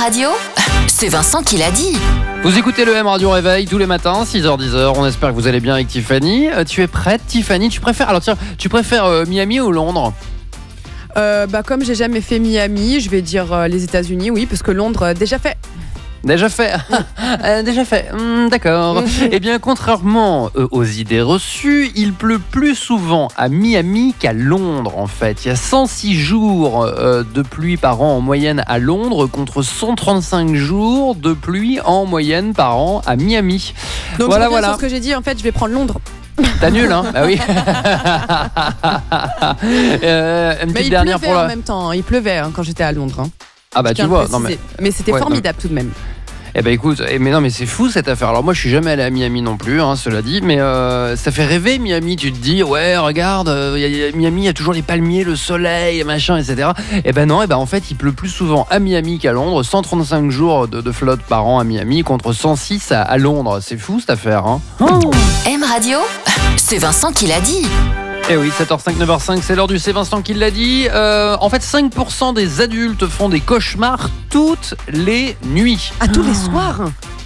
Radio, c'est Vincent qui l'a dit. Vous écoutez le M Radio Réveil tous les matins, 6h-10h. On espère que vous allez bien avec Tiffany. Tu es prête, Tiffany? Tu préfères Miami ou Londres? Comme j'ai jamais fait Miami, je vais dire les États-Unis, oui, parce que Londres, déjà fait. Déjà fait. D'accord. Eh bien, contrairement aux idées reçues, il pleut plus souvent à Miami qu'à Londres, en fait. Il y a 106 jours de pluie par an en moyenne à Londres contre 135 jours de pluie en moyenne par an à Miami. Donc voilà. Sur ce que j'ai dit, en fait, je vais prendre Londres. T'as nul, hein? Bah oui. Une petite dernière pour en même temps. Il pleuvait quand j'étais à Londres. Hein. Ah bah tu vois. Non, mais c'était formidable tout de même. Eh ben écoute, mais c'est fou cette affaire. Alors moi je suis jamais allé à Miami non plus, cela dit, mais ça fait rêver Miami. Tu te dis ouais regarde, Miami il y a toujours les palmiers, le soleil, machin, etc. Eh ben non, en fait il pleut plus souvent à Miami qu'à Londres. 135 jours de flotte par an à Miami contre 106 à Londres. C'est fou cette affaire. Hein. M Radio, c'est Vincent qui l'a dit. Eh oui, 7h05, 9h05, c'est l'heure du C'est Vincent qui l'a dit. En fait, 5% des adultes font des cauchemars toutes les nuits. À tous les soirs.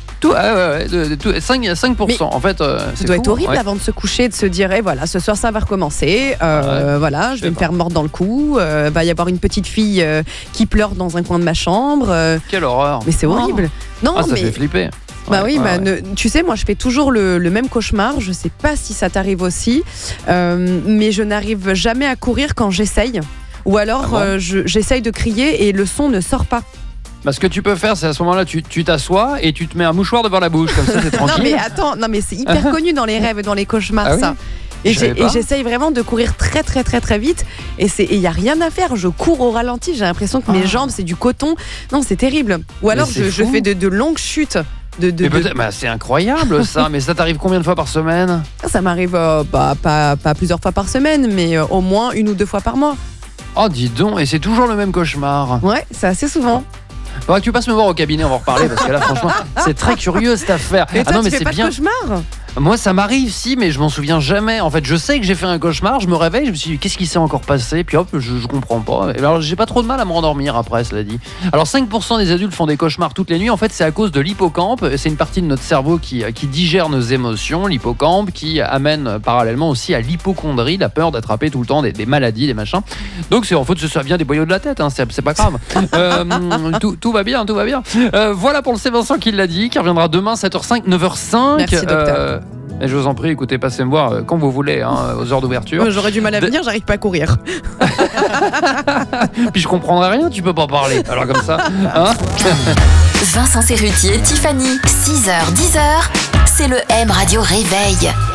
5%. Mais en fait, ça doit être horrible avant de se coucher, de se dire voilà, ce soir ça va recommencer. Voilà, je vais me faire mordre dans le cou. Va y avoir une petite fille qui pleure dans un coin de ma chambre. Quelle horreur. Mais c'est horrible. Ça fait flipper. Tu sais, moi je fais toujours le même cauchemar. Je sais pas si ça t'arrive aussi, mais je n'arrive jamais à courir quand j'essaye. Ou alors j'essaye de crier et le son ne sort pas. Ce que tu peux faire, c'est à ce moment-là, tu t'assois et tu te mets un mouchoir devant la bouche, comme ça c'est tranquille. Non mais c'est hyper connu dans les rêves et dans les cauchemars ça. Oui, et j'essaye vraiment de courir très très très très vite et il n'y a rien à faire, je cours au ralenti, j'ai l'impression que mes jambes c'est du coton. Non, c'est terrible. Ou alors je fais de longues chutes. C'est incroyable ça, mais ça t'arrive combien de fois par semaine? Ça m'arrive pas plusieurs fois par semaine, mais au moins 1 ou 2 fois par mois. Oh dis donc, et c'est toujours le même cauchemar? Ouais, c'est assez souvent. Faudra que tu passes me voir au cabinet, on va en reparler, parce que là franchement c'est très curieux cette affaire. Et toi, tu fais pas de cauchemar? Moi ça m'arrive si, mais je m'en souviens jamais. En fait je sais que j'ai fait un cauchemar, je me réveille, je me suis dit qu'est-ce qui s'est encore passé, puis hop je comprends pas. Et alors j'ai pas trop de mal à me rendormir après, cela dit. Alors 5% des adultes font des cauchemars toutes les nuits. En fait c'est à cause de l'hippocampe. C'est une partie de notre cerveau qui digère nos émotions, l'hippocampe, qui amène parallèlement aussi à l'hypocondrie, la peur d'attraper tout le temps des maladies, des machins. Donc en fait ça vient des boyaux de la tête, c'est pas grave. Tout va bien. Voilà pour le C'est Vincent qui l'a dit, qui reviendra demain 7h05, 9h05. Merci docteur. Et je vous en prie, écoutez, passez me voir quand vous voulez, aux heures d'ouverture. J'aurais du mal à venir, j'arrive pas à courir. Puis je comprendrai rien, tu peux pas parler. Alors comme ça, Vincent Serrutier, Tiffany, 6h, 10h, c'est le M Radio Réveil.